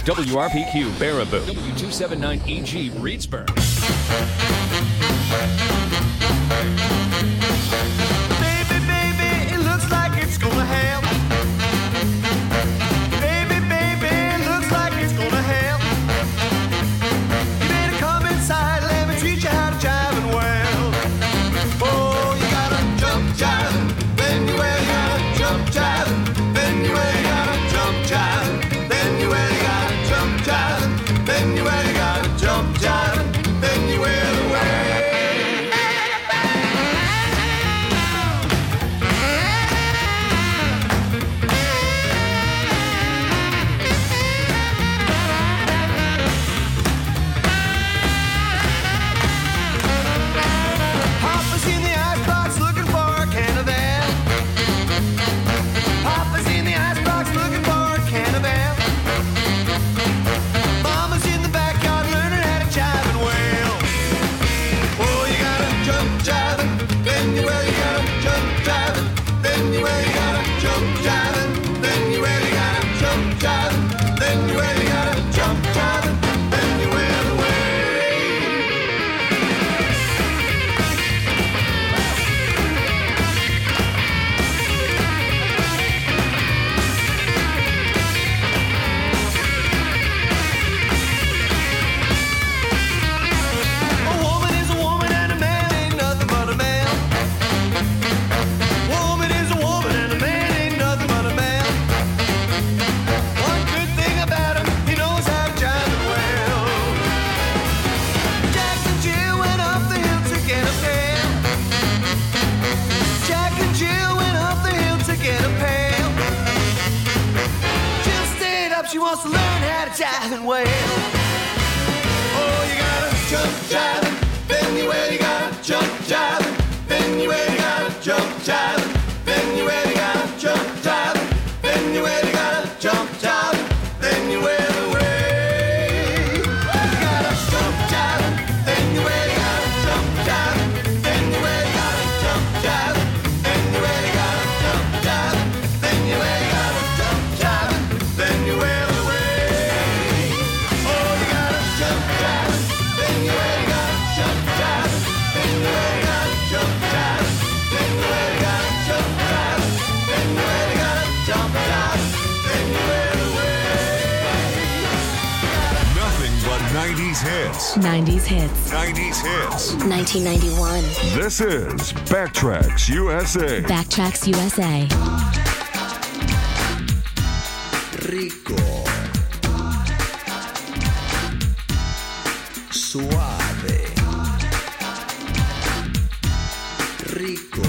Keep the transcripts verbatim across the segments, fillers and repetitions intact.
W R P Q, Baraboo. W two seventy-nine E G, Reedsburg. Baby, baby, it looks like it's gonna happen. Baby, baby, it looks like it's gonna happen. You better come inside, let me teach you how to jive and well. Oh, you gotta jump jiving, then you well, you gotta jump jiving, then you well, you gotta jump jiving, then you well, you gotta jump jiving, then you well, you gotta jump jiving, then you well away. Papa's in the icebox looking for a can of ale. Papa's in the icebox looking for a can of ale. Mama's in the backyard learning how to jive and wail. Oh, you gotta jump jiving, then you well, you gotta jump jiving, then you well, you gotta jump jiving, then you well, you gotta jump jiving, then you well, you gotta jump jiving, then you well away. A woman is a woman and a man ain't nothing but a man. Woman is a woman and a man ain't nothing but a man. One good thing about him, he knows how to jive it well. Jack and Jill went up the hill to get a pail. Jack and Jill went up the hill to get a pail. Jill stayed up, she wants to learn how to jive and wail. Oh, you gotta jump jiving, then you well, you gotta jump jiving, then you well, you gotta jump jiving, then you well, you gotta jump jiving, then you well, you gotta jump jiving, then you well away. You gotta jump jiving, then you well, you gotta jump jiving, then you well, you gotta jump jiving, then you well, you gotta jump jiving, then you well, you gotta jump jiving, then you well away. Oh, you gotta jump jiving, then you well, you gotta jump jiving, then you well, you gotta jump jiving, then you well, you gotta jump jiving, then you well, you gotta jump jiving, then you well away. Nothing but nineties hits. nineties hits. nineties hits. nineteen ninety-one. This is Backtracks U S A. Backtracks U S A. Rico, suave, rico,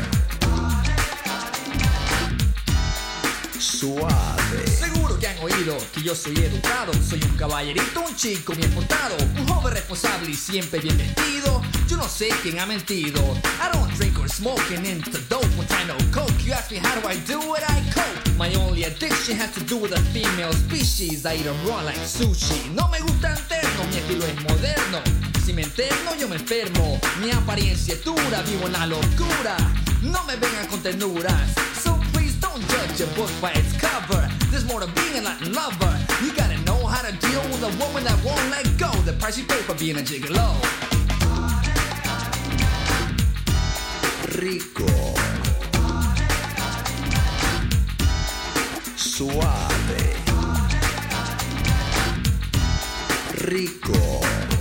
suave. Seguro que han oído que yo soy educado. Soy un caballerito, un chico bien portado, un joven responsable y siempre bien vestido. Yo no sé quién ha mentido. I don't drink or smoke and into dope when I know coke. You ask me how do I do it, I cope. My only addiction has to do with the female species. I eat them raw like sushi. No me gusta interno, mi estilo es moderno. Si me interno yo me enfermo. Mi apariencia es dura, vivo en la locura. No me vengan con ternuras. So please don't judge a book by its cover. There's more to being a Latin lover. You gotta know how to deal with a woman that won't let go. The price you pay for being a gigolo. Rico, suave, rico,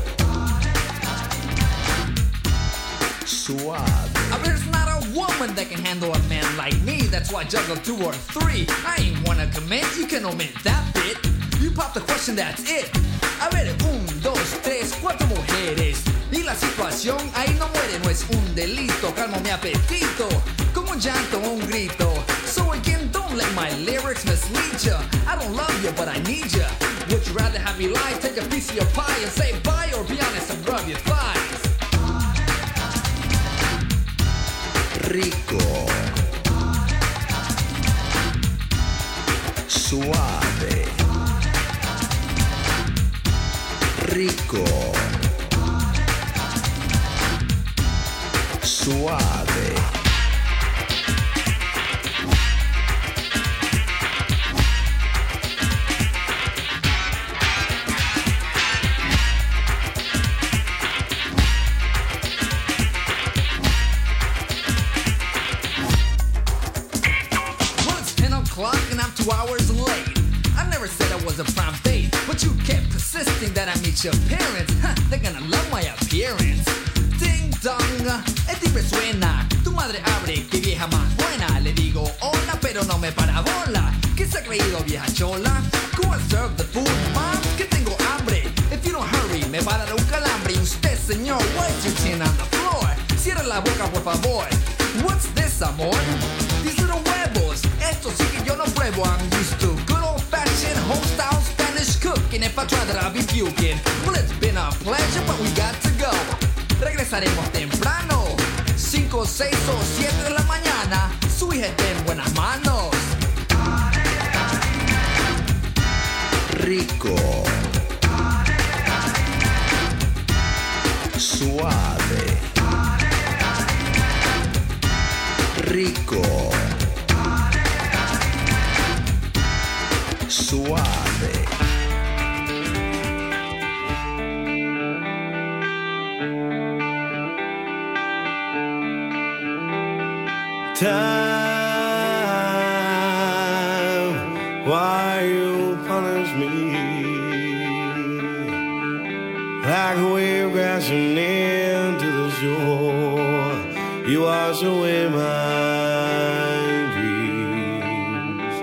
suave. I bet there's not a woman that can handle a man like me. That's why I juggle two or three. I ain't wanna commit, you can omit that bit. You pop the question, that's it. A ver, un, dos, tres, cuatro mujeres. Y la situación ahí no muere, no es un delito. Calmo mi apetito, como un llanto o un grito. So again, don't let my lyrics mislead ya. I don't love you, but I need ya. Would you rather have me lie, take a piece of your pie and say bye, or be honest and rub your thighs? Rico, suave, rico, suave. two hours late. I never said I was a prime date, but you kept persisting that I meet your parents. Huh, they're gonna love my appearance. Ding dong, el timbre suena. Tu madre abre, que vieja más buena. Le digo hola, pero no me para bola. ¿Qué se ha creído, vieja chola? Go and serve the food, mom, que tengo hambre. If you don't hurry, me va a dar un calambre. Y usted, señor, what's your chin on the floor? Cierra la boca, por favor. What's this, amor? These little huevos. Esto sí que yo no pruebo. I'm used to good old-fashioned home-style Spanish cooking. If I try that, I'll be puking. Well, it's been a pleasure, but we got to go. Regresaremos temprano, cinco, seis o siete de la mañana. Su hija está en buenas manos. Rico, suave, rico, suave. Time, why you punish me like a wave crashing into the shore? You wash away my dreams.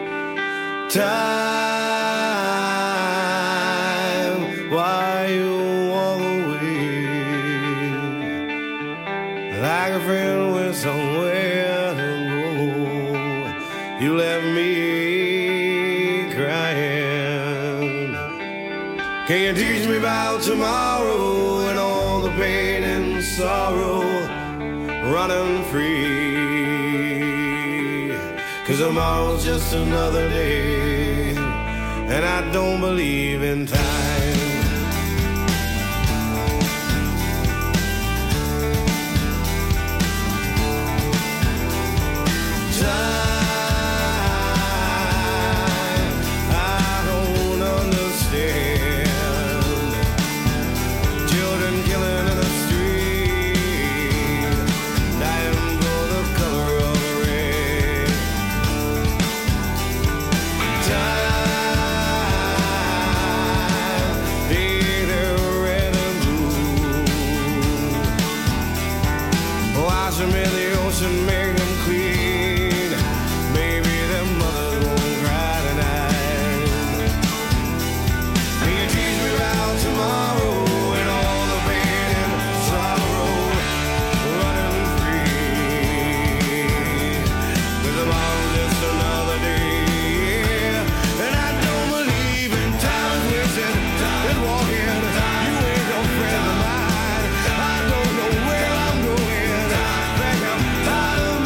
Time, why you walk away like a friend went somewhere to go? You left me crying. Can you teach me about tomorrow and all the pain and sorrow running free? 'Cause tomorrow's just another day, and I don't believe in time. Out of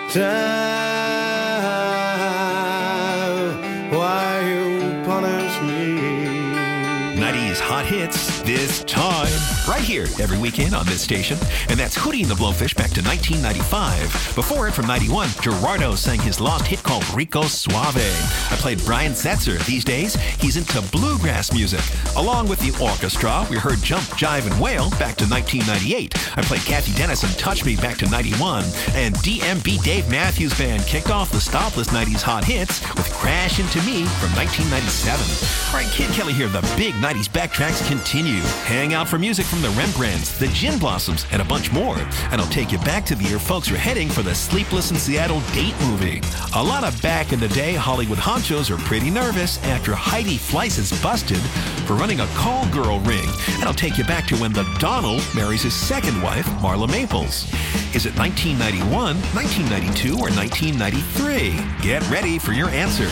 time. Why you punish me? nineties hot hits this time. Right here every weekend on this station. And that's Hootie and the Blowfish back to nineteen ninety-five. Before it, from ninety-one, Gerardo sang his lost hit called Rico Suave. I played Brian Setzer. These days, he's into bluegrass music. Along with the orchestra, we heard Jump, Jive, and Wail back to nineteen ninety-eight. I played Kathy Dennis and Touch Me back to ninety-one. And D M B Dave Matthews Band kicked off the Stopless nineties hot hits with Crash Into Me from nineteen ninety-seven. All right, Kid Kelly here. The big nineties backtracks continue. Hang out for music from the Rembrandts, the Gin Blossoms, and a bunch more. And I'll take you back to the year folks are heading for the Sleepless in Seattle date movie. A lot of back in the day Hollywood honchos are pretty nervous after Heidi Fleiss is busted for running a call girl ring. And I'll take you back to when the Donald marries his second wife, Marla Maples. Is it nineteen ninety-one, nineteen ninety-two, or nineteen ninety-three? Get ready for your answer.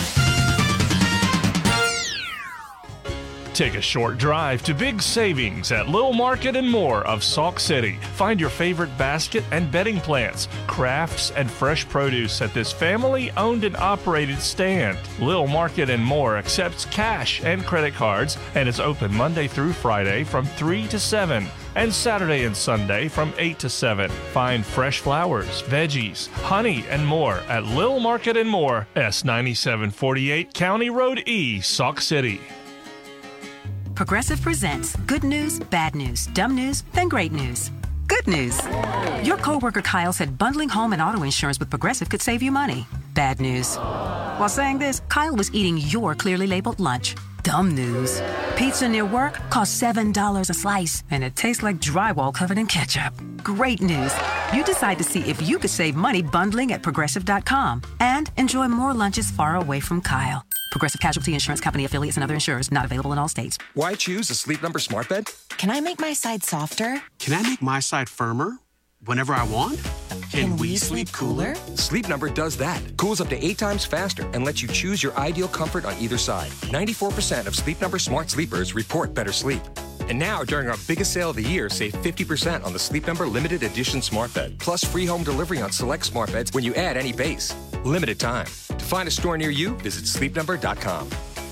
Take a short drive to big savings at Lil Market and More of Sauk City. Find your favorite basket and bedding plants, crafts, and fresh produce at this family-owned and operated stand. Lil Market and More accepts cash and credit cards and is open Monday through Friday from three to seven and Saturday and Sunday from eight to seven. Find fresh flowers, veggies, honey, and more at Lil Market and More, S ninety-seven forty-eight County Road E, Sauk City. Progressive presents good news, bad news, dumb news, then great news. Good news. Your coworker Kyle said bundling home and auto insurance with Progressive could save you money. Bad news. While saying this, Kyle was eating your clearly labeled lunch. Dumb news. Pizza near work costs seven dollars a slice, and it tastes like drywall covered in ketchup. Great news. You decide to see if you could save money bundling at Progressive dot com and enjoy more lunches far away from Kyle. Progressive Casualty Insurance Company affiliates and other insurers not available in all states. Why choose a Sleep Number smart bed? Can I make my side softer? Can I make my side firmer whenever I want? Can, Can we, we sleep cooler? Sleep Number does that. Cools up to eight times faster and lets you choose your ideal comfort on either side. ninety-four percent of Sleep Number smart sleepers report better sleep. And now, during our biggest sale of the year, save fifty percent on the Sleep Number limited edition smart bed, plus free home delivery on select smart beds when you add any base. Limited time. To find a store near you, visit sleep number dot com.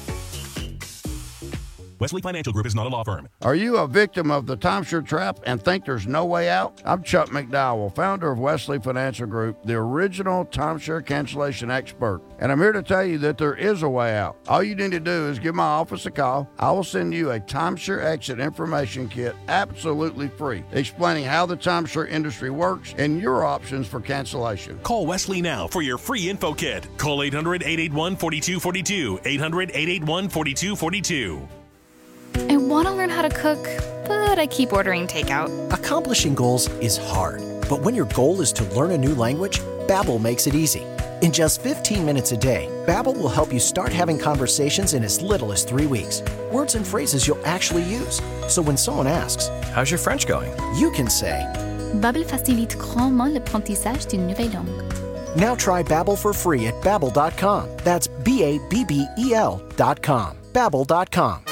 Wesley Financial Group is not a law firm. Are you a victim of the timeshare trap and think there's no way out? I'm Chuck McDowell, founder of Wesley Financial Group, the original timeshare cancellation expert. And I'm here to tell you that there is a way out. All you need to do is give my office a call. I will send you a timeshare exit information kit absolutely free, explaining how the timeshare industry works and your options for cancellation. Call Wesley now for your free info kit. Call eight hundred, eight eight one, four two four two, eight hundred, eight eight one, four two four two. I want to learn how to cook, but I keep ordering takeout. Accomplishing goals is hard, but when your goal is to learn a new language, Babbel makes it easy. In just fifteen minutes a day, Babbel will help you start having conversations in as little as three weeks. Words and phrases you'll actually use. So when someone asks, "How's your French going?" you can say, Babbel facilite grandement l'apprentissage d'une nouvelle langue. Now try Babbel for free at babbel dot com. That's B A B B E L dot com. Babbel dot com.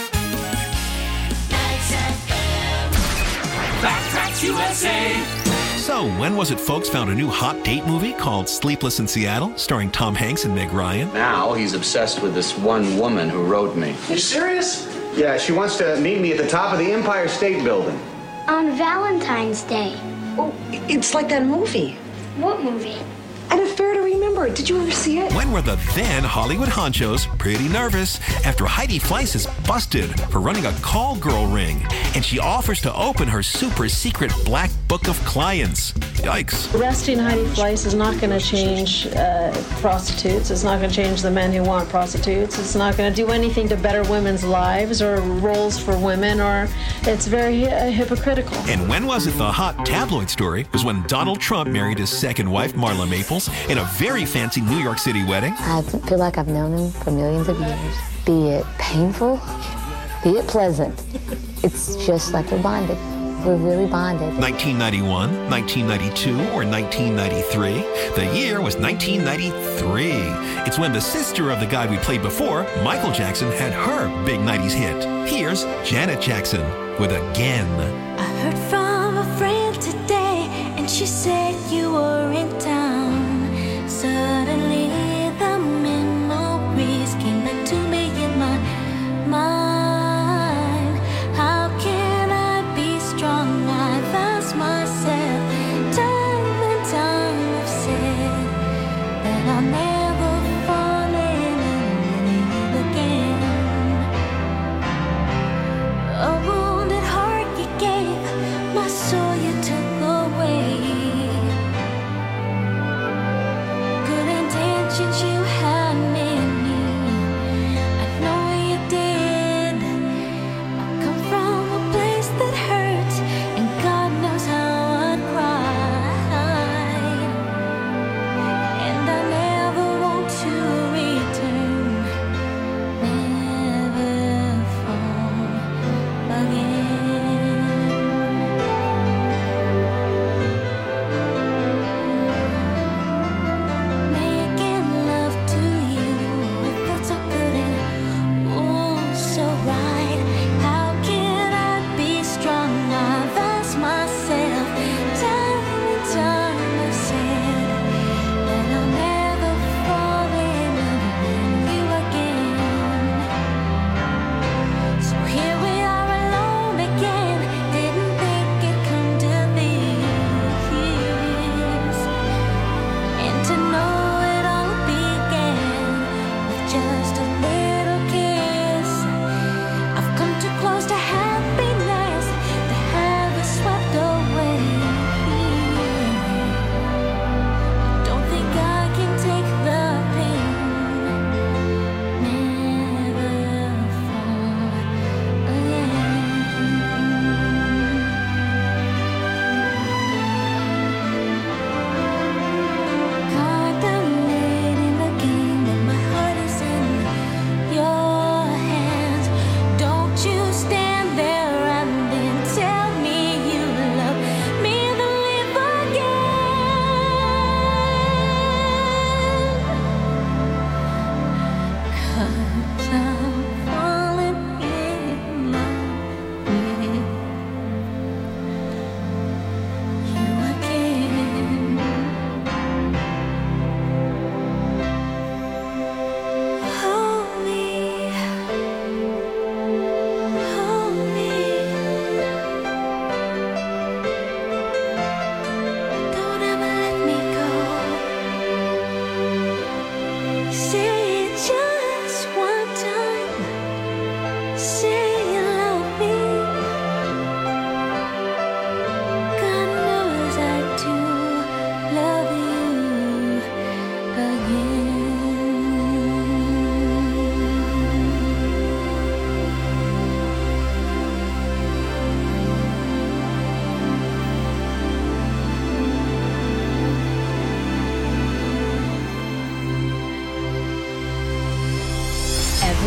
Backtracks U S A. So, when was it folks found a new hot date movie called Sleepless in Seattle, starring Tom Hanks and Meg Ryan? Now he's obsessed with this one woman who wrote me. You serious? Yeah, she wants to meet me at the top of the Empire State Building. On Valentine's Day. Oh, it's like that movie. What movie? An Affair to Remember. Did you ever see it? When were the then Hollywood honchos pretty nervous after Heidi Fleiss is busted for running a call girl ring, and she offers to open her super secret black book of clients? Yikes. Arresting Heidi Fleiss is not going to change uh, prostitutes. It's not going to change the men who want prostitutes. It's not going to do anything to better women's lives or roles for women, or it's very uh, hypocritical. And when was it the hot tabloid story was when Donald Trump married his second wife, Marla Maples, in a very fancy New York City wedding? I feel like I've known him for millions of years. Be it painful, be it pleasant, it's just like we're bonded. We're really bonded. nineteen ninety-one, nineteen ninety-two, or nineteen ninety-three? The year was nineteen ninety-three. It's when the sister of the guy we played before, Michael Jackson, had her big nineties hit. Here's Janet Jackson with Again. I heard from a friend today, and she said you were in town.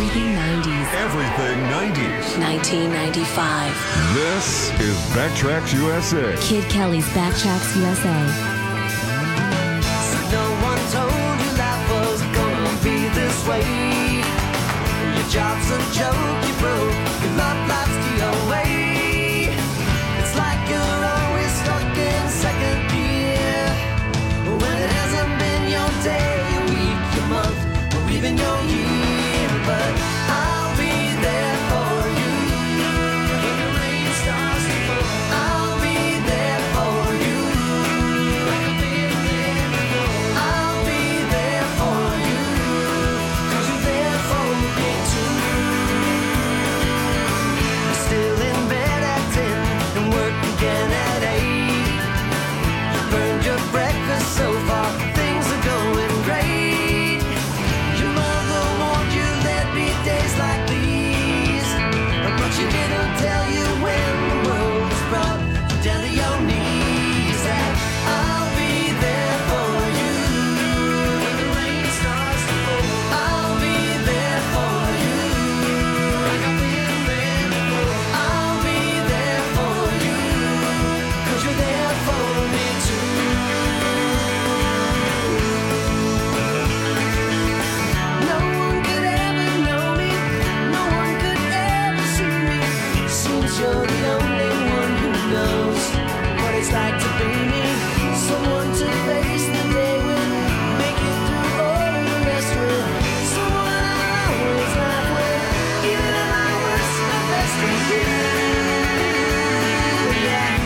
Everything nineties. Everything nineties. nineteen ninety-five. This is Backtracks U S A. Kid Kelly's Backtracks U S A. No one told you life was gonna be this way. Your job's a joke, you broke. Your love life's the way. It's like you're always stuck in second gear. When it hasn't been your day, your week, your month, or even your year. But I'll be there for you. When the rain starts to fall, I'll be there for you. Like I've been there before. I'll be there for you. 'Cause you're there for me too. You're still in bed at ten and work again at eight. You burned your breakfast so far, things are going great. Your mother warned you there'd be days like these, but she didn't tell you when the world was brought you down to your knees. That I'll be there for you when the rain starts to fall. I'll be there for you like I've been there before. I'll be there for you 'cause you're there for me too. No one could ever know me. No one could ever see me. Seems you're the only one who knows what it's like to be me. Someone to face the day with, make it through all the rest with. Someone I always laugh with, even at my worst, my best with you. Yeah.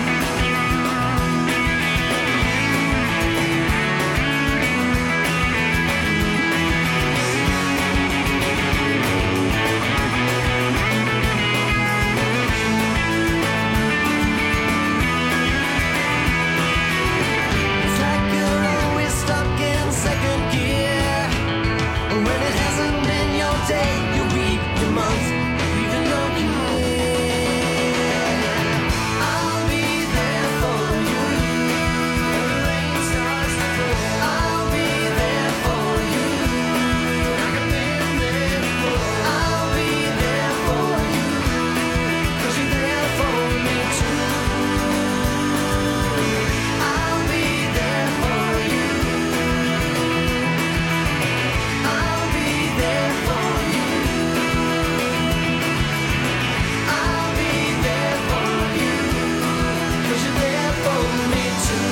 It's like you're always stuck in second gear. When it hasn't been your day, your week, your month, even your year. I'll be there for you. When the rain starts to fall, I'll be there for you. Like I've been there before. I'll be there for you. 'Cause you're there for me too. I'll be there for you. I'll be there for you. I'll be there for you. 'Cause you're there for me too.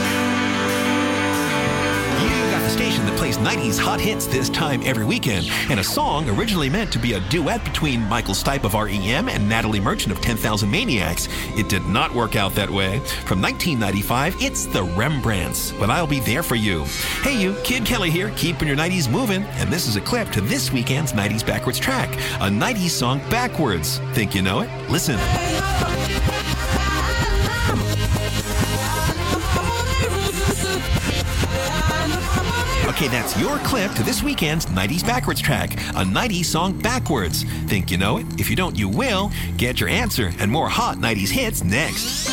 You got the station that plays nineties hot hits this time every weekend, and a song originally meant to be a duet between Michael Stipe of R E M and Natalie Merchant of ten thousand Maniacs. It did not work out that way. From nineteen ninety-five, it's the Rembrandts, but I'll be there for you. Hey you, Kid Kelly here, keeping your nineties moving, and this is a clip to this weekend's nineties Backwards track, a nineties song backwards. Think you know it? Listen. Okay, that's your clip to this weekend's nineties Backwards track, a nineties song backwards. Think you know it? If you don't, you will. Get your answer and more hot nineties hits next.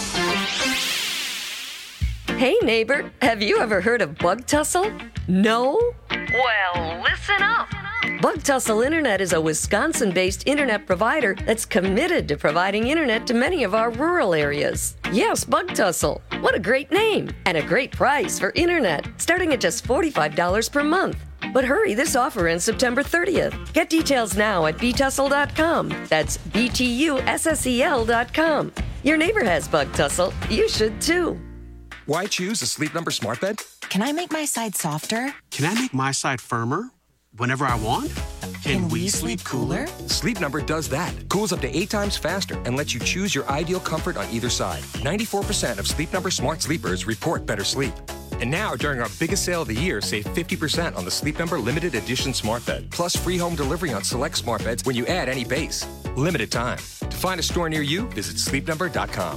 Hey neighbor, have you ever heard of Bug Tussle? No? Well, listen up. Bug Tussle Internet is a Wisconsin-based internet provider that's committed to providing internet to many of our rural areas. Yes, Bug Tussle. What a great name and a great price for internet, starting at just forty-five dollars per month. But hurry, this offer ends September thirtieth. Get details now at b tussle dot com. That's B T U S S E L dot com. Your neighbor has Bug Tussle. You should too. Why choose a Sleep Number smart bed? Can I make my side softer? Can I make my side firmer whenever I want? Can, we sleep cooler? Sleep Number does that. Cools up to eight times faster and lets you choose your ideal comfort on either side. ninety-four percent of Sleep Number smart sleepers report better sleep. And now, during our biggest sale of the year, save fifty percent on the Sleep Number Limited Edition Smart Bed, plus free home delivery on select smart beds when you add any base. Limited time. To find a store near you, visit sleep number dot com.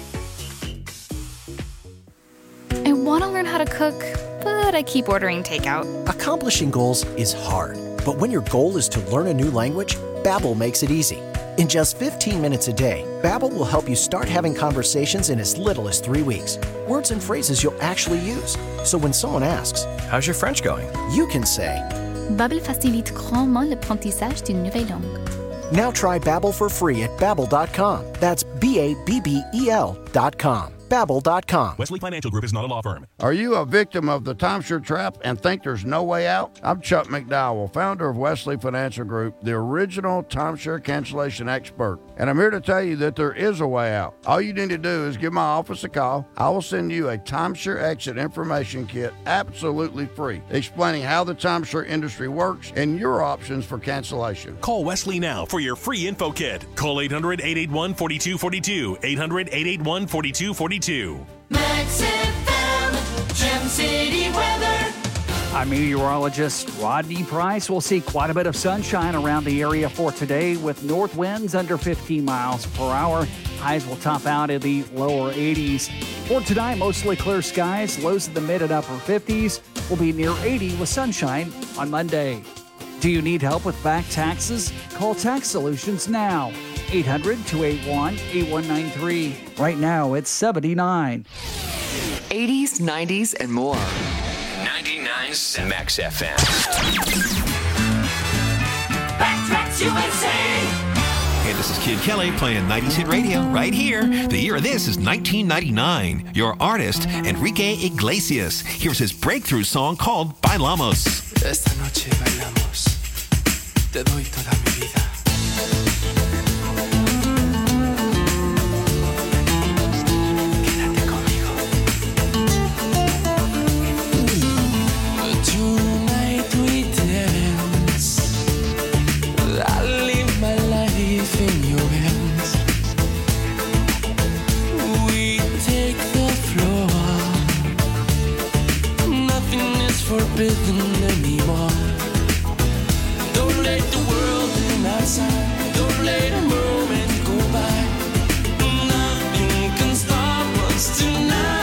I want to learn how to cook, but I keep ordering takeout. Accomplishing goals is hard, but when your goal is to learn a new language, Babbel makes it easy. In just fifteen minutes a day, Babbel will help you start having conversations in as little as three weeks. Words and phrases you'll actually use. So when someone asks, "How's your French going?" you can say, Babbel facilite grandement l'apprentissage d'une nouvelle langue. Now try Babbel for free at babbel dot com. That's B A B B E L dot com. babbel dot com. Wesley Financial Group is not a law firm. Are you a victim of the timeshare trap and think there's no way out? I'm Chuck McDowell, founder of Wesley Financial Group, the original timeshare cancellation expert. And I'm here to tell you that there is a way out. All you need to do is give my office a call. I will send you a timeshare exit information kit absolutely free, explaining how the timeshare industry works and your options for cancellation. Call Wesley now for your free info kit. Call eight hundred, eight eight one, four two four two, eight hundred, eight eight one, four two four two. Max F M, Gem City weather. I'm meteorologist Rodney Price. We'll see quite a bit of sunshine around the area for today with north winds under fifteen miles per hour. Highs will top out in the lower eighties. For tonight, mostly clear skies. Lows in the mid and upper fifties. Will be near eighty with sunshine on Monday. Do you need help with back taxes? Call Tax Solutions now. eight hundred, two eight one, eight one nine three. Right now, it's seventy-nine. eighties, nineties, and more. ninety-nine Max F M. Backtracks U S A. Hey, this is Kid Kelly playing nineties hit radio right here. The year of this is nineteen ninety-nine. Your artist, Enrique Iglesias. Here's his breakthrough song called Bailamos. Esta noche bailamos. Te doy toda mi vida. Tonight we dance. I live my life in your hands. We take the floor. Nothing is forbidden anymore. Don't let the world in outside. Don't let a moment go by. Nothing can stop us tonight.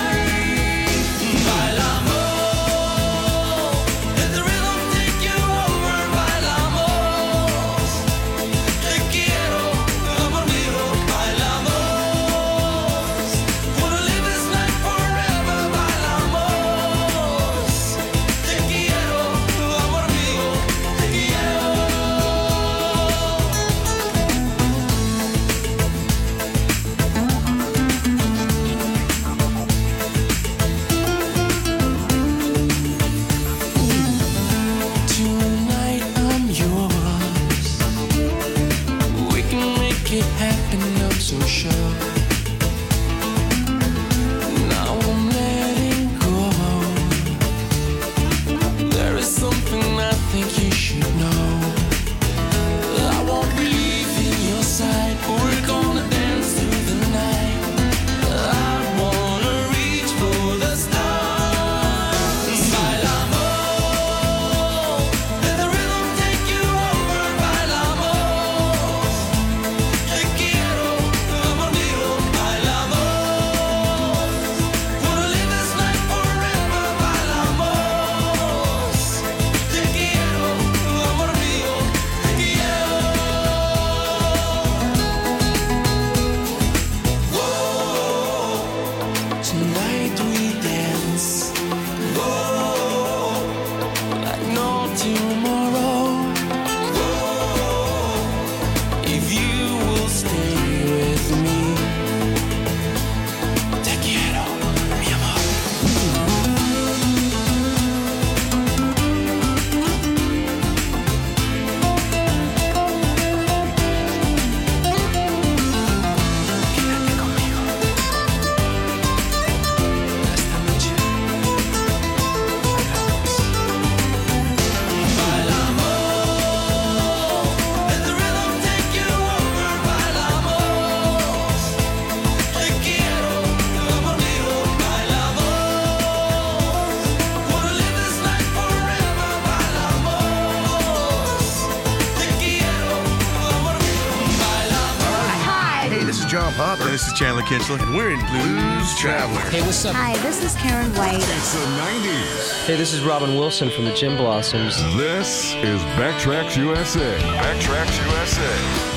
This is Chandler Kinchler, and we're in Blues Traveler. Hey, what's up? Hi, this is Karen White. It's the nineties. Hey, this is Robin Wilson from the Gin Blossoms. This is Backtracks U S A. Backtracks U S A.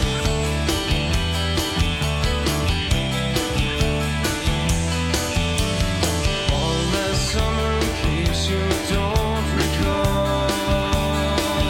All that summer, in case you don't recall.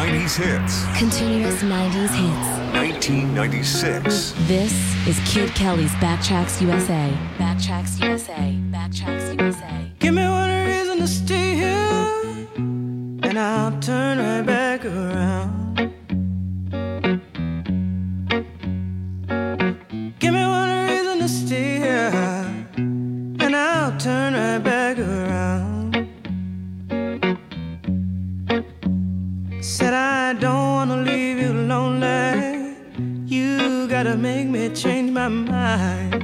nineties hits. Continuous nineties hits. nineteen ninety-six. This is Kid Kelly's Backtracks U S A. Backtracks U S A. Backtracks U S A. Give me one reason to stay here, and I'll turn right back around. Give me one reason to stay here, and I'll turn right back around. Said I don't wanna leave you lonely. You gotta make me change my mind.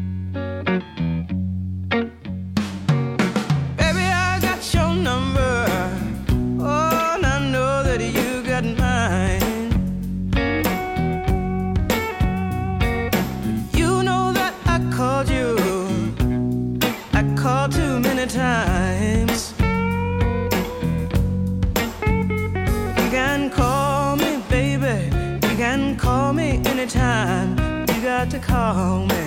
Baby, I got your number. Oh, and I know that you got mine. You know that I called you. I called too many times. You can call me, baby. You can call me anytime. You got to call me.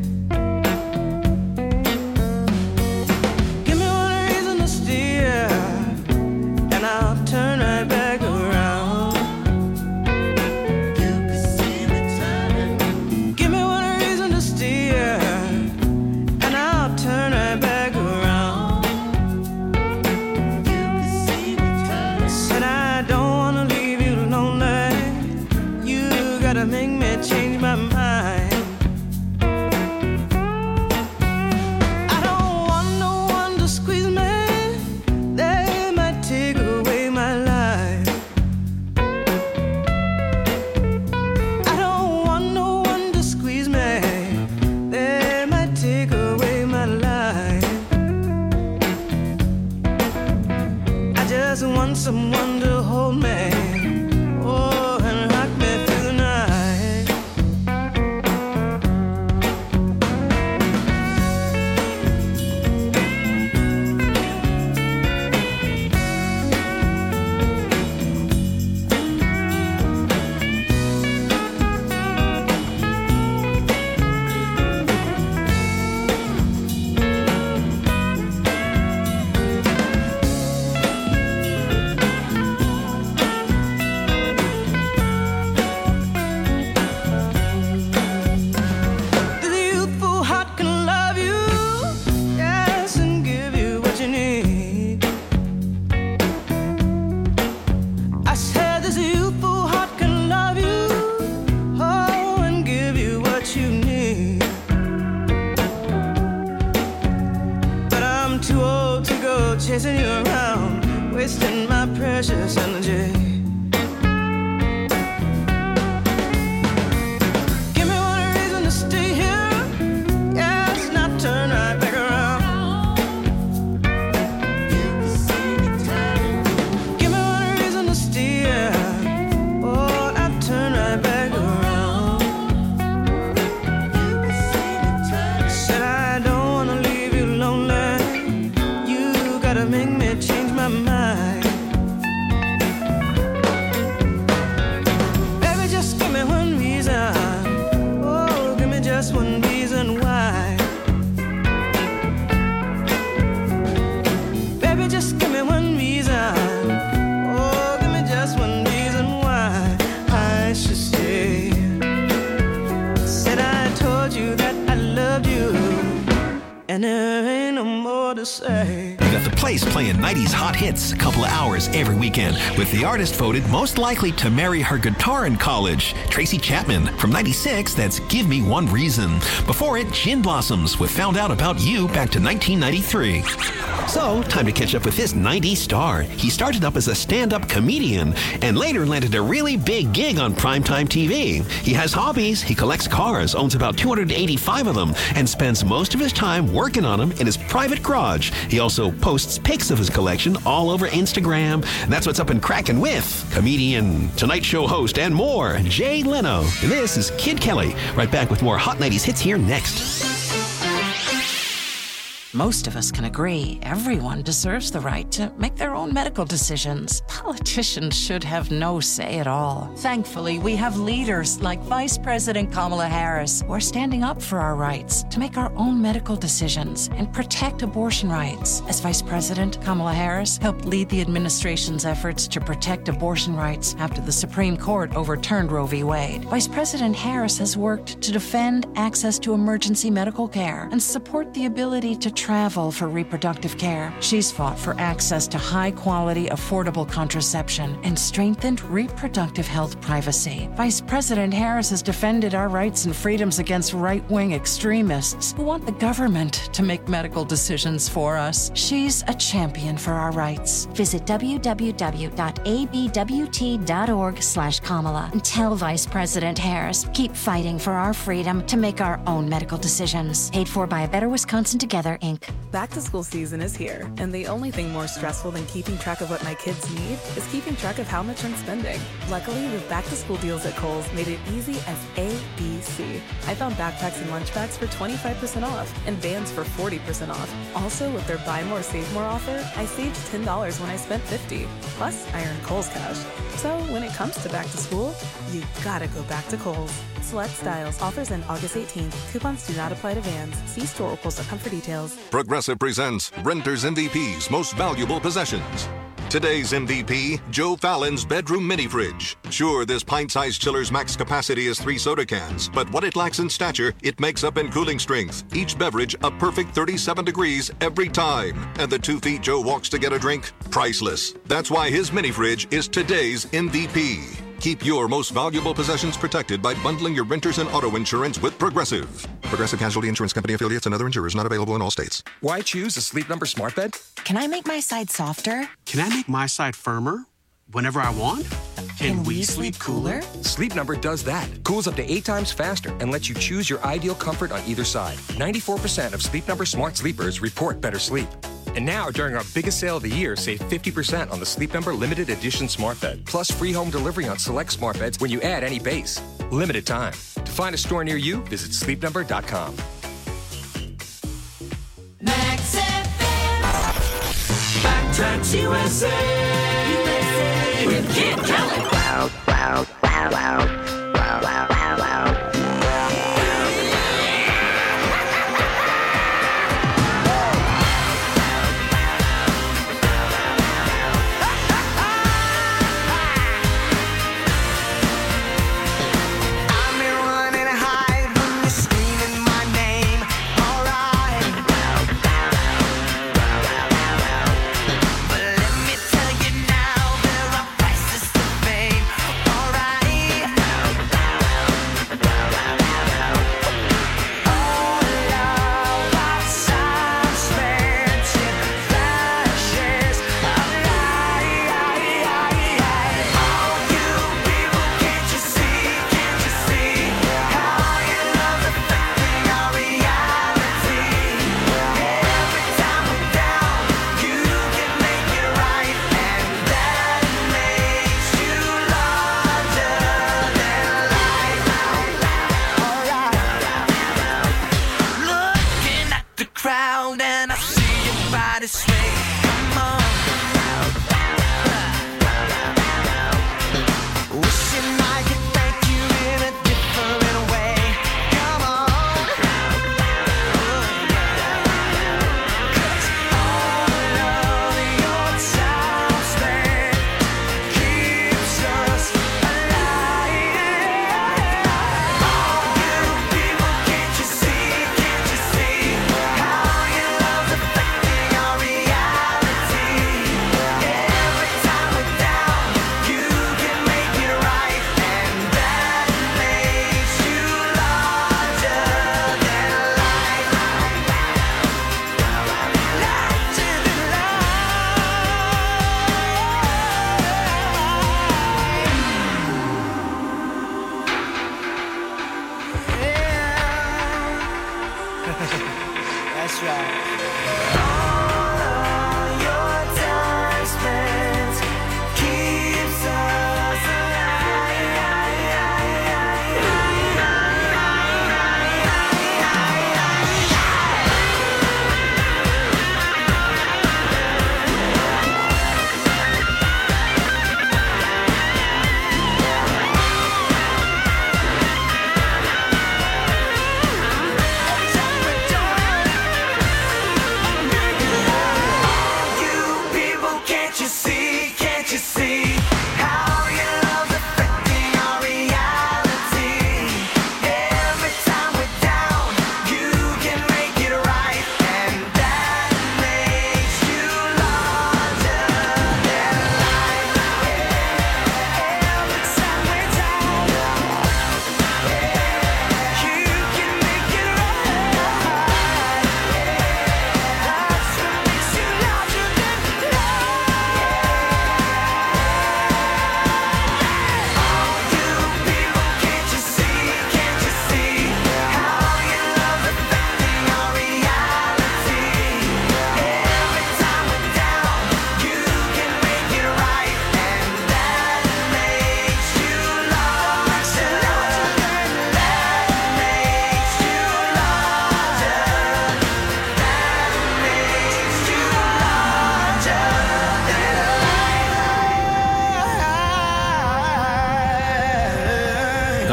Give me one reason to stay here, and I'll turn right back around. You can see me turning. Give me one reason to stay here, and I'll turn right back around. You can see me turning. Said I don't wanna leave you lonely. You gotta make me change my mind. I don't want no one to squeeze me. They might take away my life. I don't want no one to squeeze me. They might take away my life. I just want someone to hold me. Oh, and rock me through the night. The youthful heart can love you, yes, and give you what you need. I said this youthful heart can love you, oh, and give you what you need. But I'm too old to go chasing you around, wasting my precious energy. Give me one reason to stay here, yes, and I'll turn right back around. You can see me turning. Give me one reason to stay here, oh, and I'll turn right back around. You can see me turning. Said I don't wanna leave you lonely. You gotta make me change my mind. Baby, just give me one reason. Oh, give me just one reason why. Baby, just give me one reason. Oh, give me just one reason why I should stay. Said I told you that I loved you, and there ain't no more to say. You got the place playing nineties hot hits a couple of hours every weekend with the artist voted most likely to marry her guitar in college, Tracy Chapman. From ninety-six, that's Give Me One Reason. Before it, Gin Blossoms with Found Out About You back to nineteen ninety-three. So, time to catch up with this nineties star. He started up as a stand-up comedian and later landed a really big gig on primetime T V. He has hobbies. He collects cars, owns about two hundred eighty-five of them, and spends most of his time working on them in his private garage. He also posts pics of his collection all over Instagram. And that's what's up and cracking with comedian, Tonight Show host, and more, Jay Leno. And this is Kid Kelly. Right back with more Hot nineties hits here next. Most of us can agree everyone deserves the right to make their own medical decisions. Politicians should have no say at all. Thankfully, we have leaders like Vice President Kamala Harris who are standing up for our rights to make our own medical decisions and protect abortion rights. As Vice President, Kamala Harris helped lead the administration's efforts to protect abortion rights after the Supreme Court overturned Roe v. Wade. Vice President Harris has worked to defend access to emergency medical care and support the ability to travel for reproductive care. She's fought for access to high-quality, affordable contraception and strengthened reproductive health privacy. Vice President Harris has defended our rights and freedoms against right-wing extremists who want the government to make medical decisions for us. She's a champion for our rights. Visit w w w dot a b w t dot org slash Kamala and tell Vice President Harris, keep fighting for our freedom to make our own medical decisions. Paid for by A Better Wisconsin Together, Incorporated. Back to school season is here, and the only thing more stressful than keeping track of what my kids need is keeping track of how much I'm spending. Luckily, with back to school deals at Kohl's made it easy as A B C. I found backpacks and lunch bags for twenty-five percent off and Vans for forty percent off. Also, with their Buy More, Save More offer, I saved ten dollars when I spent fifty dollars. Plus, I earned Kohl's Cash. So, when it comes to back to school, you gotta go back to Kohl's. Select styles. Offers end August eighteenth. Coupons do not apply to Vans. See store or kohl's dot com for details. Progressive presents Renter's M V P's Most Valuable Possessions. Today's M V P, Joe Fallon's bedroom mini fridge. Sure, this pint-sized chiller's max capacity is three soda cans, but what it lacks in stature, it makes up in cooling strength. Each beverage a perfect thirty-seven degrees every time. And the two feet Joe walks to get a drink, priceless. That's why his mini fridge is today's M V P. Keep your most valuable possessions protected by bundling your renters and auto insurance with Progressive. Progressive Casualty Insurance Company affiliates and other insurers not available in all states. Why choose a Sleep Number smart bed? Can I make my side softer? Can I make my side firmer whenever I want? Can, Can we, we sleep, sleep cooler? Sleep Number does that. Cools up to eight times faster and lets you choose your ideal comfort on either side. ninety-four percent of Sleep Number smart sleepers report better sleep. And now, during our biggest sale of the year, save fifty percent on the Sleep Number Limited Edition Smart Bed, plus free home delivery on select smart beds when you add any base. Limited time. To find a store near you, visit sleep number dot com. Max F M. Backtracks U S A. U S A. With Kid Kelly. Wow, wow, wow, wow. Wow, wow, wow, wow.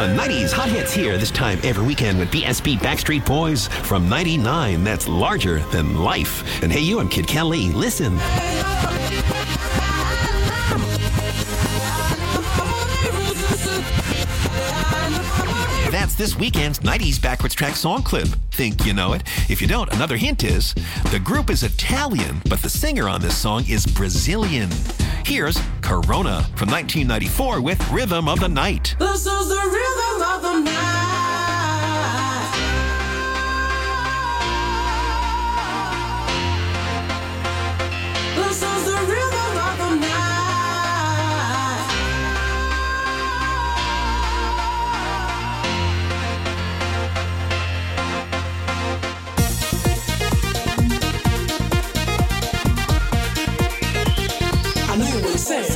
The nineties hot hits here this time every weekend with B S B Backstreet Boys from ninety-nine. That's Larger Than Life. And hey, you, I'm Kid Kelly. Listen. That's this weekend's nineties Backwards Track song clip. Think you know it? If you don't, another hint is the group is Italian, but the singer on this song is Brazilian. Here's Corona from nineteen ninety-four with Rhythm of the Night. This is the rhythm of the night. This is the rhythm of the night. I know you will say.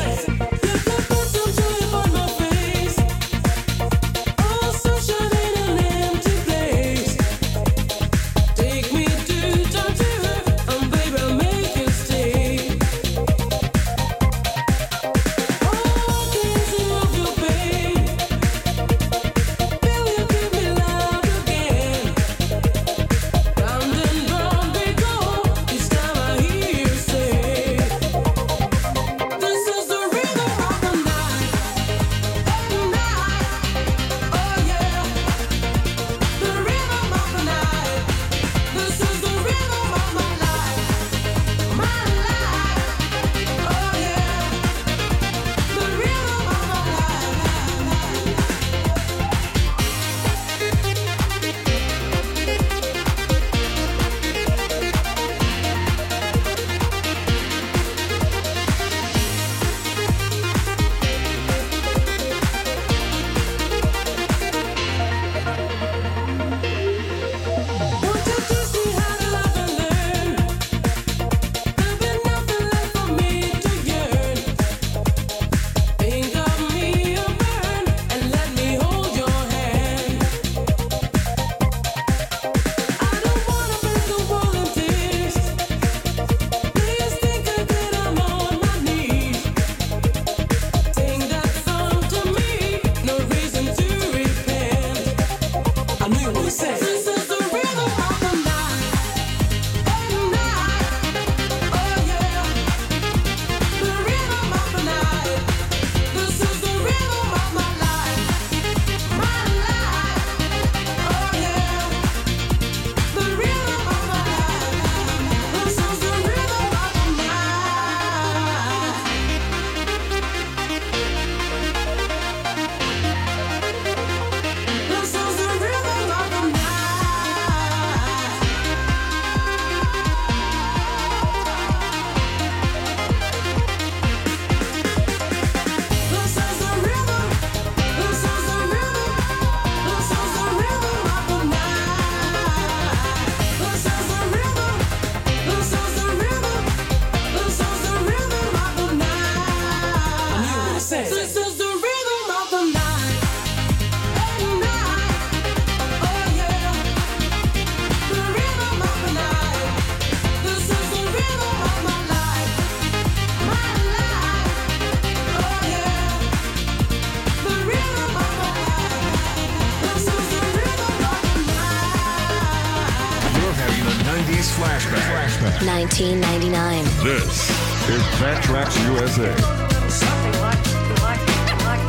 nineteen ninety-nine. This is Backtracks U S A. Something like, like, like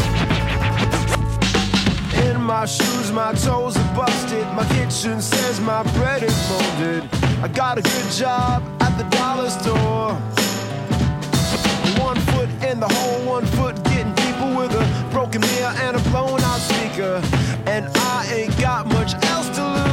this. In my shoes, my toes are busted. My kitchen says my bread is molded. I got a good job at the dollar store. One foot in the hole, one foot getting deeper with a broken mirror and a blown out speaker. And I ain't got much else to lose.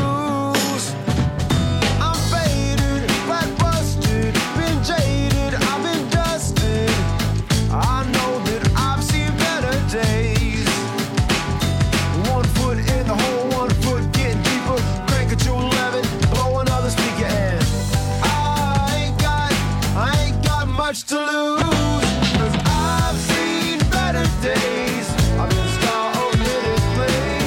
I'm faded, flat busted, been jaded, I've been dusted. I know that I've seen better days. One foot in the hole, one foot getting deeper. Crank it to eleven, blow another speaker, and I ain't got, I ain't got much to lose. Cause I've seen better days. I've been star of minute play.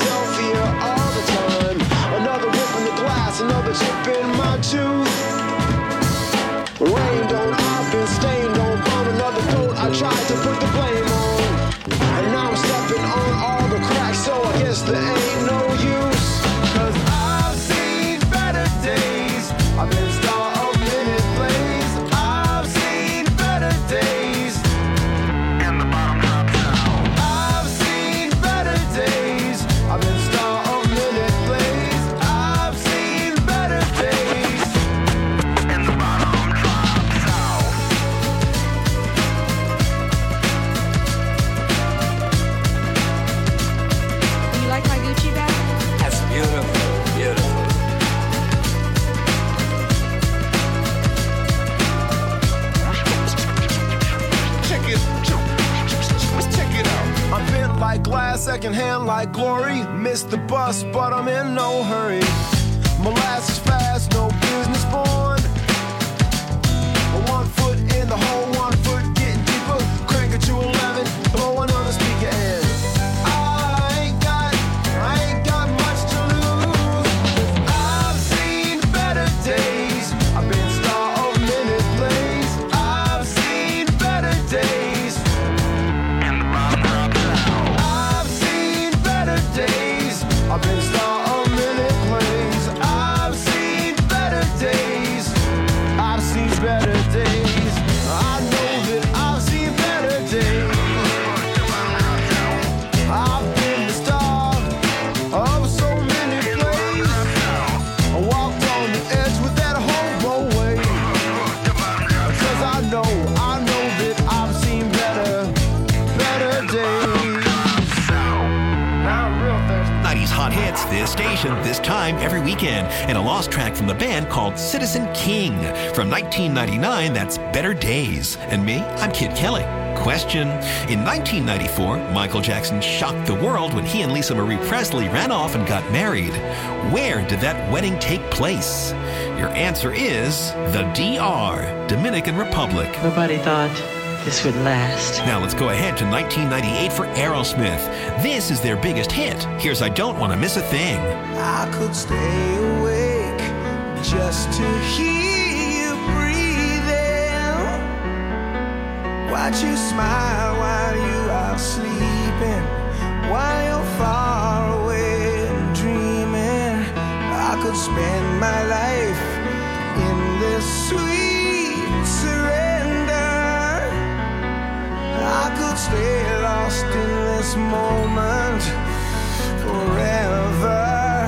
myself here all the time. Another rip in the glass, another chip in my tooth. Rained on, I've been stained on, found another coat I tried to put the blame on. And now I'm stepping on all the cracks, so I guess there ain't no use. Cause I've seen better days, I've been star of minute plays. I've seen better days, and the bottom drops out. I've seen better days, I've been star of minute plays. I've seen better days, and the bottom drops out. You like my Gucci bag? That's beautiful, beautiful. Check it, check it out. I'm bent like glass, secondhand like glory. Missed the bus, but I'm in no hurry. Molasses fast, no business born. One foot in the hole, one foot getting deeper. Crank it to eleven, blowing on the speaker end. I ain't got, I ain't got much to lose. I've seen better days. I've been star of minute plays. I've seen better days, and the bottom drops out. I've seen better days. I've been star of minute plays. I've seen better days. I've seen better days. I know that I've seen better days. I've been the star of so many plays. I walked on the edge with that hobo wave. Cause I know, I know that I've seen better, better days. Now I'm real thirsty. nineties hot hits, this station, this time, every weekend. And a lost track from the band called Citizen King. From nineteen ninety-nine, that's Better Days. And me, I'm Kid Kelly. Question: in nineteen ninety-four, Michael Jackson shocked the world when he and Lisa Marie Presley ran off and got married. Where did that wedding take place? Your answer is the D R, Dominican Republic. Nobody thought this would last. Now let's go ahead to nineteen ninety-eight for Aerosmith. This is their biggest hit. Here's I Don't Want to Miss a Thing. I could stay awake just to hear you breathing. Watch you smile while you are sleeping, while you're far away and dreaming. I could spend my life in this sweet surrender. I could stay lost in this moment forever.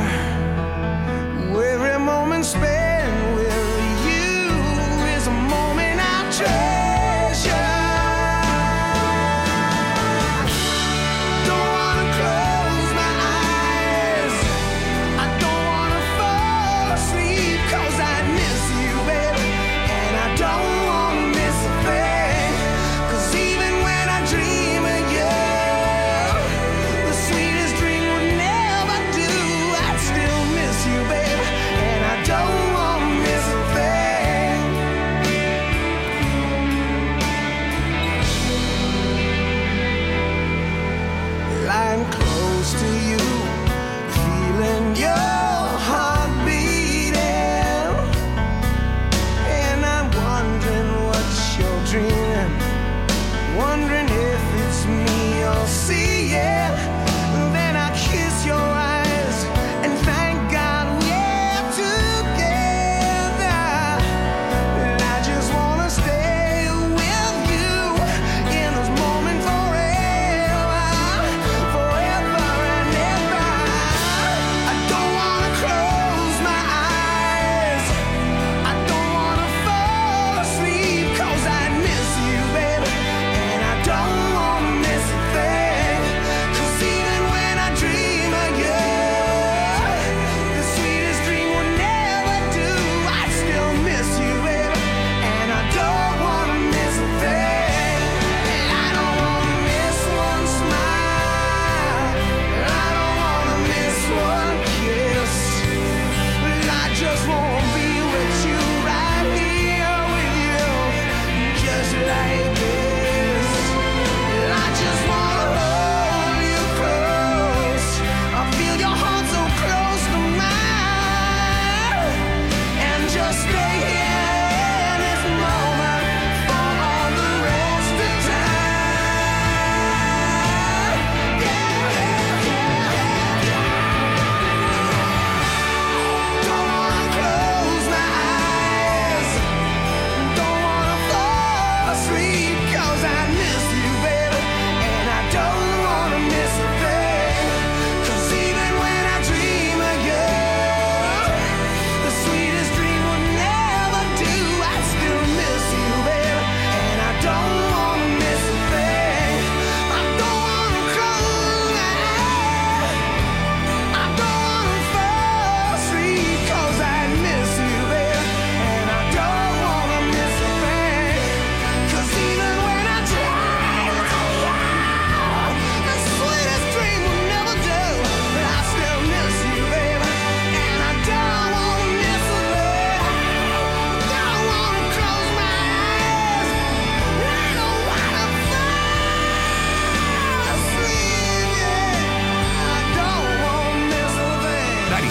Every moment spent with you is a moment I treasure. Don't wanna close my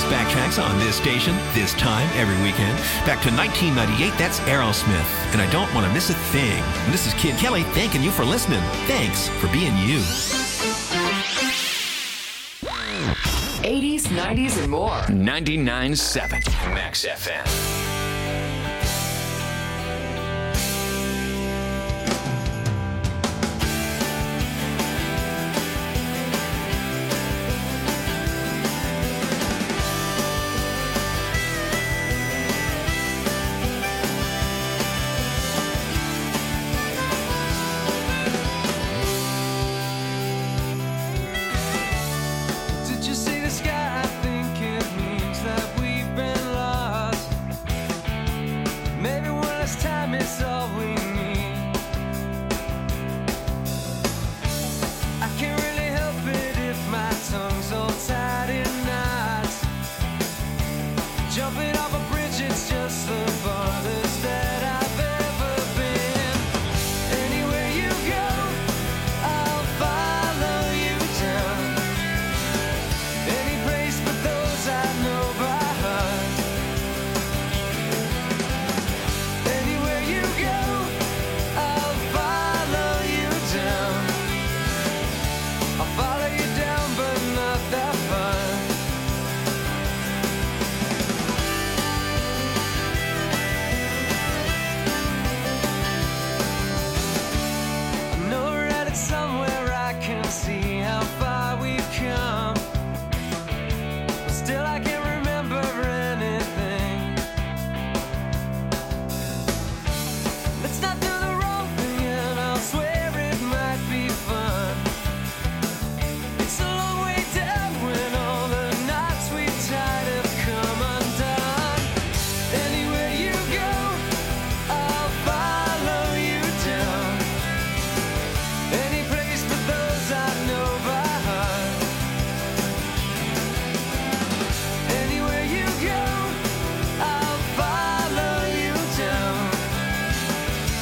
Backtracks on this station, this time every weekend. Back to nineteen ninety-eight, that's Aerosmith. And I don't want to miss a thing. And this is Kid Kelly thanking you for listening. Thanks for being you. eighties, nineties, and more. ninety-nine point seven Max F M.